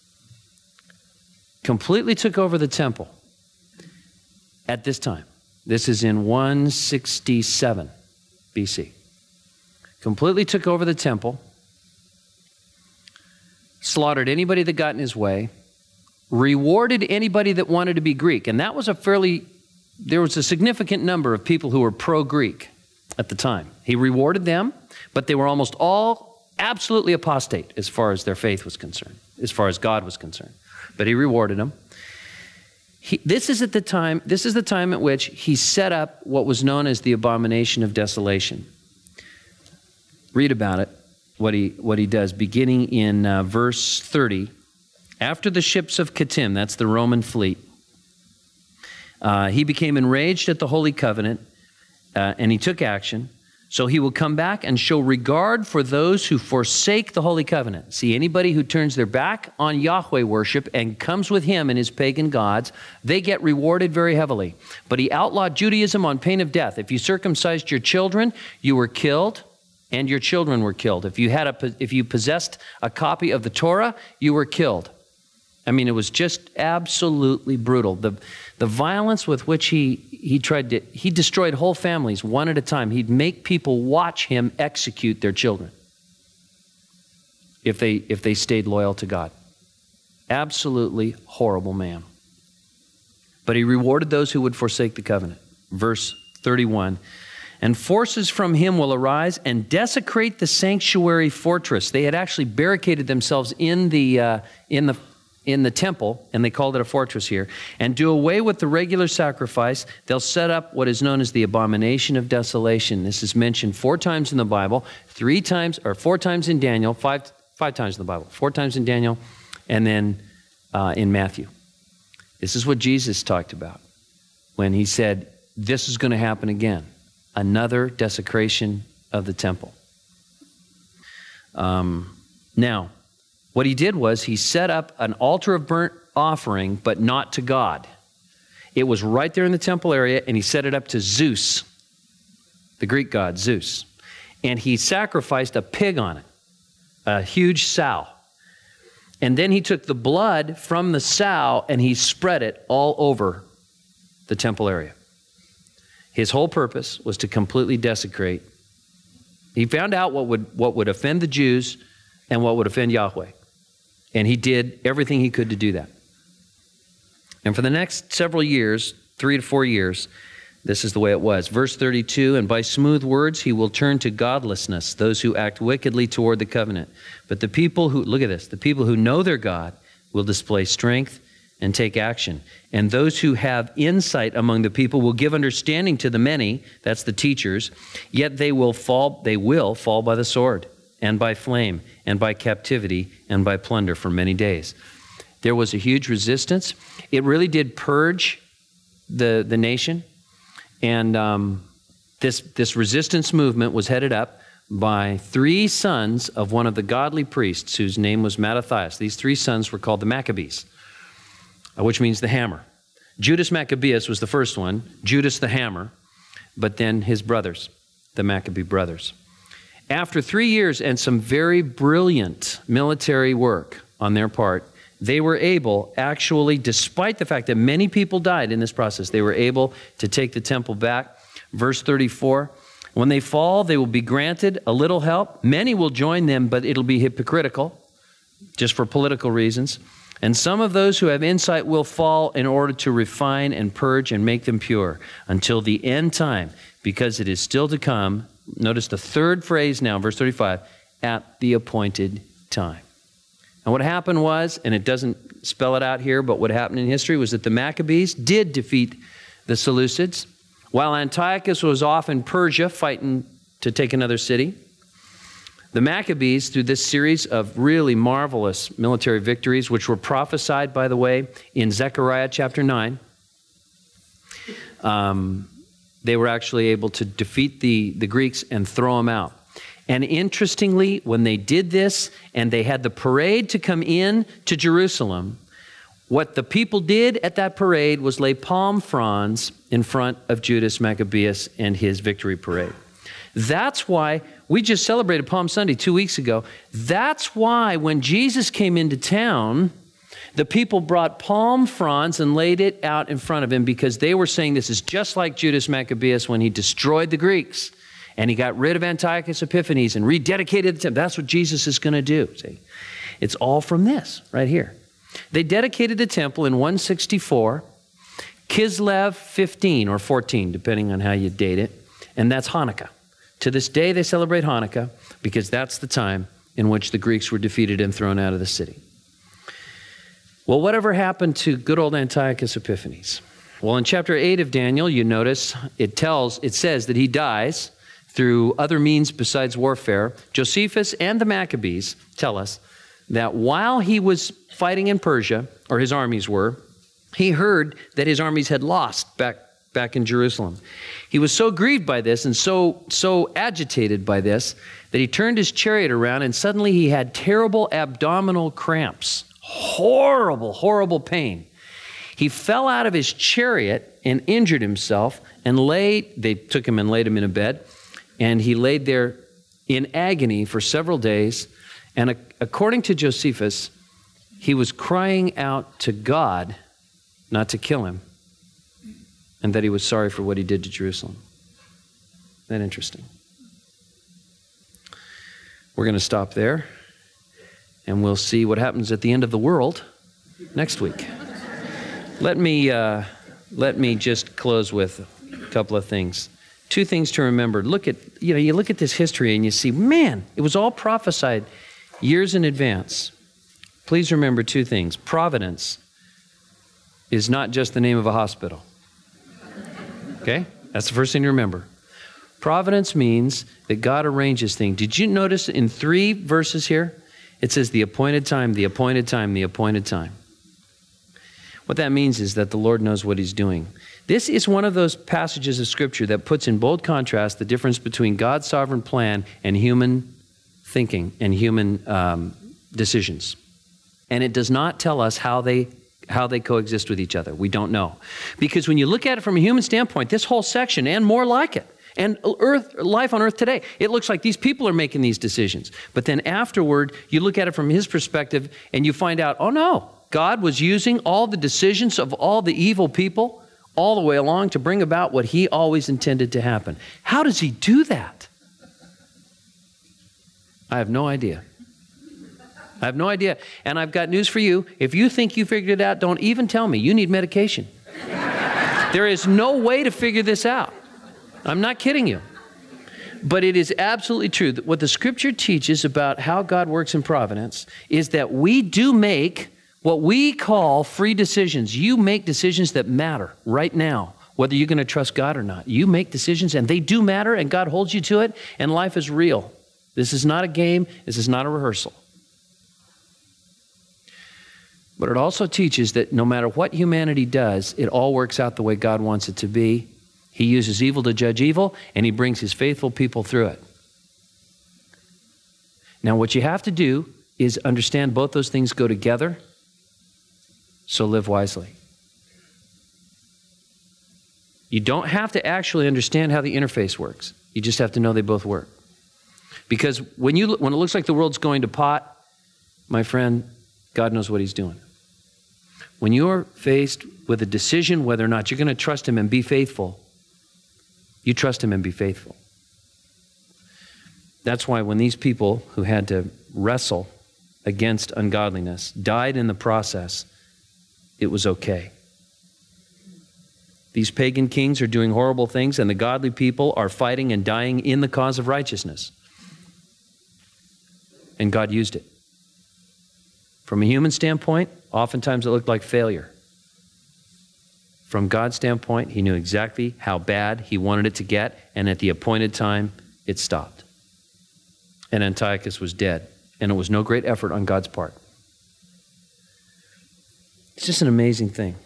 Completely took over the temple at this time. This is in one sixty-seven B C. Completely took over the temple, slaughtered anybody that got in his way, rewarded anybody that wanted to be Greek. And that was a fairly, there was a significant number of people who were pro-Greek at the time. He rewarded them, but they were almost all absolutely apostate as far as their faith was concerned, as far as God was concerned. But he rewarded them. He, this is at the time, this is the time at which he set up what was known as the abomination of desolation. Read about it, what he what he does, beginning in uh, verse thirty. After the ships of Kittim, that's the Roman fleet, uh, he became enraged at the Holy Covenant, uh, and he took action. So he will come back and show regard for those who forsake the Holy Covenant. See, anybody who turns their back on Yahweh worship and comes with him and his pagan gods, they get rewarded very heavily. But he outlawed Judaism on pain of death. If you circumcised your children, you were killed, and your children were killed. If you had a, if you possessed a copy of the Torah, you were killed. I mean, it was just absolutely brutal. The, the violence with which he, he tried to, he destroyed whole families one at a time. He'd make people watch him execute their children if they, if they stayed loyal to God. Absolutely horrible man. But he rewarded those who would forsake the covenant. Verse thirty-one, and forces from him will arise and desecrate the sanctuary fortress. They had actually barricaded themselves in the, uh, in the, in the temple, and they called it a fortress here, and do away with the regular sacrifice. They'll set up what is known as the abomination of desolation. This is mentioned four times in the Bible, three times, or four times in Daniel, five, five times in the Bible, four times in Daniel, and then uh, in Matthew. This is what Jesus talked about when he said, this is going to happen again. Another desecration of the temple. Um, now, what he did was he set up an altar of burnt offering, but not to God. It was right there in the temple area, and he set it up to Zeus, the Greek god Zeus. And he sacrificed a pig on it, a huge sow. And then he took the blood from the sow and he spread it all over the temple area. His whole purpose was to completely desecrate. He found out what would what would offend the Jews and what would offend Yahweh. And he did everything he could to do that. And for the next several years, three to four years, this is the way it was. Verse thirty-two, and by smooth words he will turn to godlessness those who act wickedly toward the covenant. But the people who, look at this, the people who know their God will display strength and take action. And those who have insight among the people will give understanding to the many, that's the teachers, yet they will fall, they will fall by the sword and by flame and by captivity and by plunder for many days. There was a huge resistance. It really did purge the, the nation. And um, this, this resistance movement was headed up by three sons of one of the godly priests whose name was Mattathias. These three sons were called the Maccabees, which means the hammer. Judas Maccabeus was the first one, Judas the hammer, but then his brothers, the Maccabee brothers. After three years and some very brilliant military work on their part, they were able, actually, despite the fact that many people died in this process, they were able to take the temple back. Verse thirty-four, when they fall, they will be granted a little help. Many will join them, but it'll be hypocritical, just for political reasons. And some of those who have insight will fall in order to refine and purge and make them pure until the end time, because it is still to come. Notice the third phrase now, verse thirty-five, at the appointed time. And what happened was, and it doesn't spell it out here, but what happened in history was that the Maccabees did defeat the Seleucids, while Antiochus was off in Persia fighting to take another city. The Maccabees, through this series of really marvelous military victories, which were prophesied, by the way, in Zechariah chapter nine, um, they were actually able to defeat the, the Greeks and throw them out. And interestingly, when they did this and they had the parade to come in to Jerusalem, what the people did at that parade was lay palm fronds in front of Judas Maccabeus and his victory parade. That's why we just celebrated Palm Sunday two weeks ago. That's why when Jesus came into town, the people brought palm fronds and laid it out in front of him because they were saying this is just like Judas Maccabeus when he destroyed the Greeks and he got rid of Antiochus Epiphanes and rededicated the temple. That's what Jesus is going to do. See, it's all from this right here. They dedicated the temple in one sixty-four, Kislev fifteen or fourteen, depending on how you date it, and that's Hanukkah. To this day, they celebrate Hanukkah because that's the time in which the Greeks were defeated and thrown out of the city. Well, whatever happened to good old Antiochus Epiphanes? Well, in chapter eight of Daniel, you notice it tells, it says that he dies through other means besides warfare. Josephus and the Maccabees tell us that while he was fighting in Persia, or his armies were, he heard that his armies had lost back back in Jerusalem. He was so grieved by this and so so agitated by this that he turned his chariot around and suddenly he had terrible abdominal cramps. Horrible, horrible pain. He fell out of his chariot and injured himself and laid, they took him and laid him in a bed, and he laid there in agony for several days. And according to Josephus, he was crying out to God not to kill him, and that he was sorry for what he did to Jerusalem. Isn't that interesting? We're going to stop there, and we'll see what happens at the end of the world next week. Let me, uh, let me just close with a couple of things. Two things to remember. Look at, you know, you look at this history and you see, man, it was all prophesied years in advance. Please remember two things. Providence is not just the name of a hospital. Okay? That's the first thing to remember. Providence means that God arranges things. Did you notice in three verses here? It says the appointed time, the appointed time, the appointed time. What that means is that the Lord knows what he's doing. This is one of those passages of Scripture that puts in bold contrast the difference between God's sovereign plan and human thinking and human um, decisions. And it does not tell us how they how they coexist with each other. We don't know. Because when you look at it from a human standpoint, this whole section and more like it, and earth, life on earth today, it looks like these people are making these decisions. But then afterward, you look at it from his perspective and you find out, oh no, God was using all the decisions of all the evil people all the way along to bring about what he always intended to happen. How does he do that? I have no idea. I have no idea. And I've got news for you. If you think you figured it out, don't even tell me. You need medication. There is no way to figure this out. I'm not kidding you. But it is absolutely true that what the Scripture teaches about how God works in providence is that we do make what we call free decisions. You make decisions that matter right now, whether you're going to trust God or not. You make decisions and they do matter and God holds you to it and life is real. This is not a game. This is not a rehearsal. But it also teaches that no matter what humanity does, it all works out the way God wants it to be. He uses evil to judge evil, and he brings his faithful people through it. Now, what you have to do is understand both those things go together, so live wisely. You don't have to actually understand how the interface works. You just have to know they both work. Because when you when it looks like the world's going to pot, my friend, God knows what he's doing. When you're faced with a decision whether or not you're going to trust him and be faithful, you trust him and be faithful. That's why when these people who had to wrestle against ungodliness died in the process, it was okay. These pagan kings are doing horrible things, and the godly people are fighting and dying in the cause of righteousness. And God used it. From a human standpoint, oftentimes it looked like failure. From God's standpoint, he knew exactly how bad he wanted it to get, and at the appointed time, it stopped. And Antiochus was dead, and it was no great effort on God's part. It's just an amazing thing.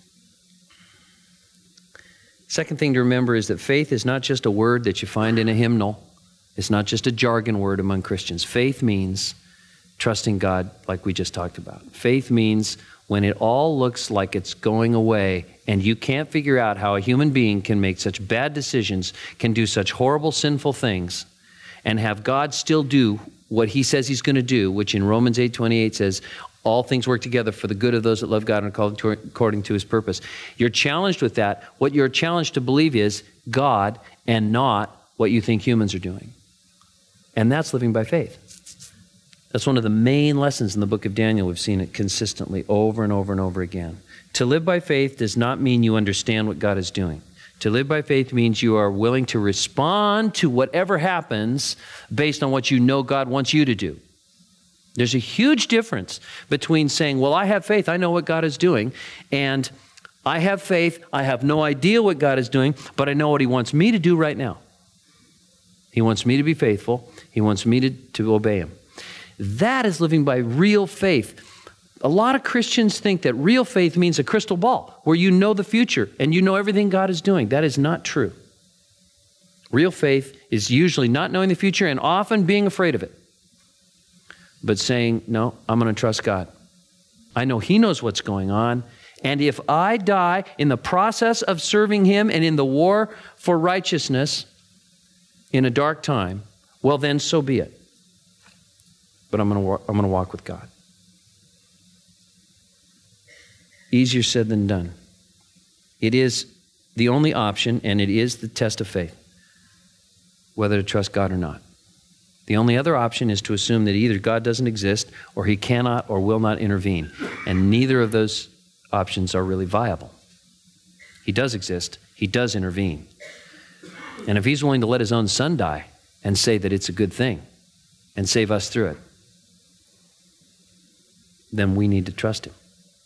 Second thing to remember is that faith is not just a word that you find in a hymnal. It's not just a jargon word among Christians. Faith means trusting God like we just talked about. Faith means when it all looks like it's going away and you can't figure out how a human being can make such bad decisions, can do such horrible, sinful things, and have God still do what he says he's going to do, which in Romans eight twenty-eight says, all things work together for the good of those that love God and are called to, according to his purpose. You're challenged with that. What you're challenged to believe is God and not what you think humans are doing. And that's living by faith. That's one of the main lessons in the book of Daniel. We've seen it consistently over and over and over again. To live by faith does not mean you understand what God is doing. To live by faith means you are willing to respond to whatever happens based on what you know God wants you to do. There's a huge difference between saying, well, I have faith, I know what God is doing, and I have faith, I have no idea what God is doing, but I know what he wants me to do right now. He wants me to be faithful. He wants me to, to obey him. That is living by real faith. A lot of Christians think that real faith means a crystal ball, where you know the future and you know everything God is doing. That is not true. Real faith is usually not knowing the future and often being afraid of it, but saying, no, I'm going to trust God. I know he knows what's going on, and if I die in the process of serving him and in the war for righteousness in a dark time, well then so be it. But I'm going to I'm going to walk with God. Easier said than done. It is the only option, and it is the test of faith, whether to trust God or not. The only other option is to assume that either God doesn't exist or he cannot or will not intervene. And neither of those options are really viable. He does exist. He does intervene. And if he's willing to let his own son die and say that it's a good thing and save us through it, then we need to trust him.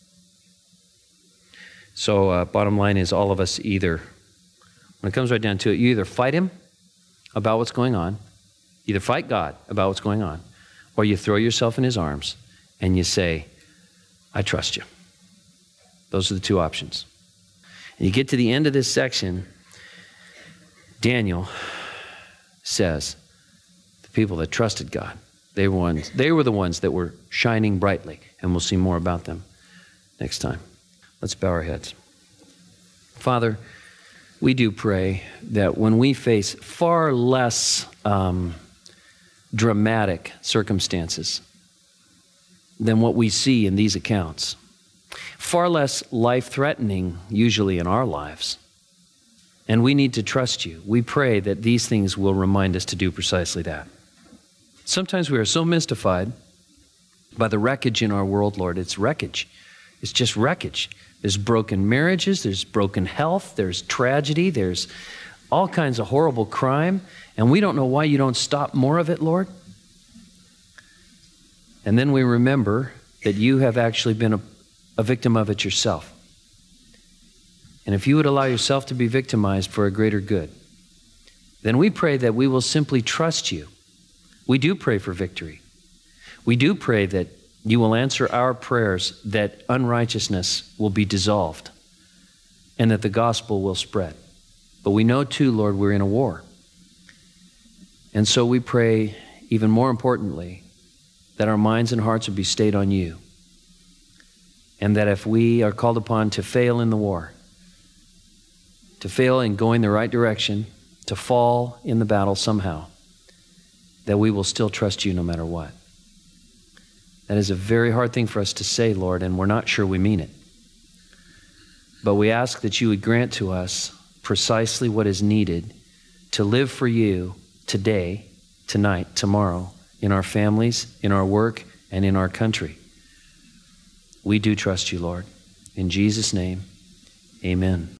So uh, bottom line is all of us either, when it comes right down to it, you either fight him about what's going on, either fight God about what's going on, or you throw yourself in his arms and you say, I trust you. Those are the two options. And you get to the end of this section, Daniel says, the people that trusted God, they were, ones, they were the ones that were shining brightly, and we'll see more about them next time. Let's bow our heads. Father, we do pray that when we face far less um, dramatic circumstances than what we see in these accounts, far less life-threatening usually in our lives, and we need to trust you, we pray that these things will remind us to do precisely that. Sometimes we are so mystified by the wreckage in our world, Lord. It's wreckage. It's just wreckage. There's broken marriages, there's broken health, there's tragedy, there's all kinds of horrible crime, and we don't know why you don't stop more of it, Lord. And then we remember that you have actually been a, a victim of it yourself. And if you would allow yourself to be victimized for a greater good, then we pray that we will simply trust you. We do pray for victory. We do pray that you will answer our prayers, that unrighteousness will be dissolved and that the gospel will spread. But we know too, Lord, we're in a war. And so we pray, even more importantly, that our minds and hearts would be stayed on you. And that if we are called upon to fail in the war, to fail in going the right direction, to fall in the battle somehow, that we will still trust you no matter what. That is a very hard thing for us to say, Lord, and we're not sure we mean it. But we ask that you would grant to us precisely what is needed to live for you today, tonight, tomorrow, in our families, in our work, and in our country. We do trust you, Lord. In Jesus' name, amen.